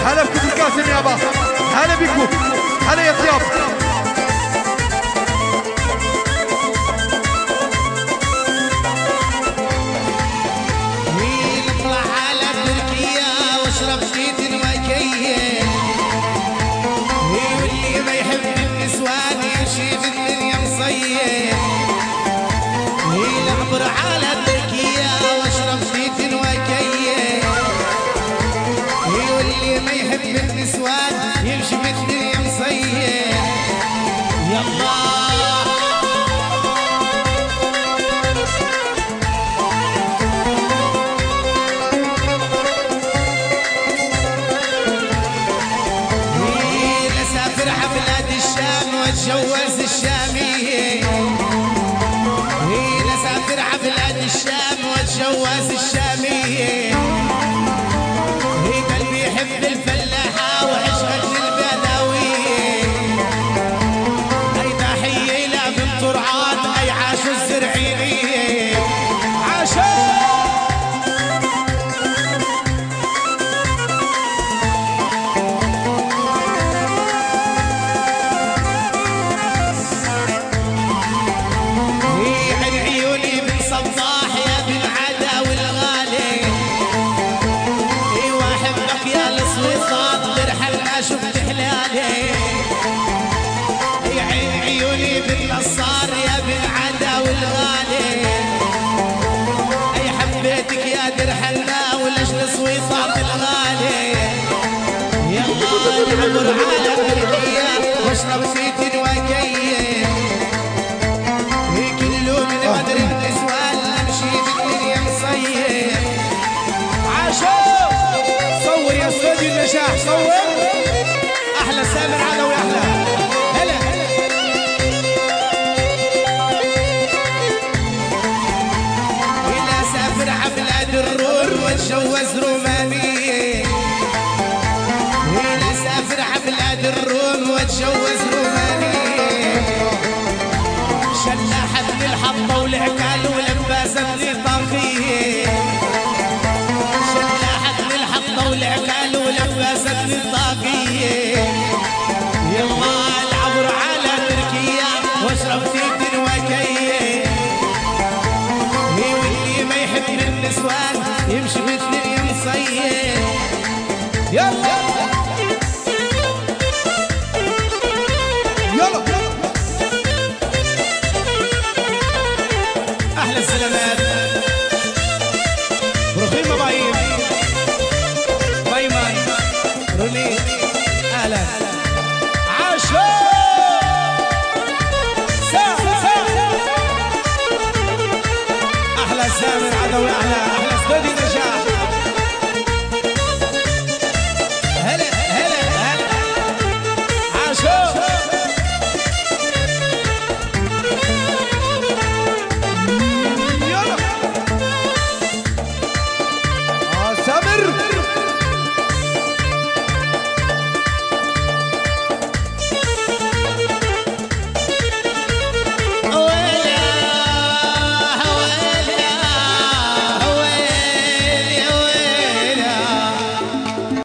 هلا بكم القاسم يابا، هلا بكم، هلا يا طياب. نطلع على تركيا واشرب زيت وكيه، واللي ما يحب النسوان يمشي في الدنيا مصيح. نعبر على تركيا واشرب زيت وكيه، واللي ما يحب النسوان يمشي في الدنيا مصيح. يلا واتجوز الشامية، هنا سافر عبلاد الشام واتجوز الشامية. هي قلبي يحب الفلاحة وعشقة البدوية. هي تحية إلى بنت رعاد أي عاشوا الزرعينية. عاشوا شفت حلالي. يا عين عيوني بالنصار يا بالعدا والغالي. اي حبيتك يا درحنا ولجل صويصات الغالي. يلا نعبر على تركيا واشرب زيت وكيه. هي كله من بدر النسوان نمشي بالدنيا مصيح. عاشوا صور يا استوديو النجاح، صور احلى سامر عدوي احلى. هلا الى سافر عبلاد الروم واتجوز رومانيه. الى سافر عبلاد الروم واتجوز رومانيه. شلاحة الحطه والعكال ولباسه الطاقيه. شلاحة الحطه والعكال ولباسه الطاقيه. يلا العبر على تركيا واشرب زيت وكيه. واللي ما يحب النسوان يمشي بالدنيا مصيح. يلا يلا احلى السلامات رخيمه بايم بايمان رولي اهلا. احلى سامر عدوي احلى.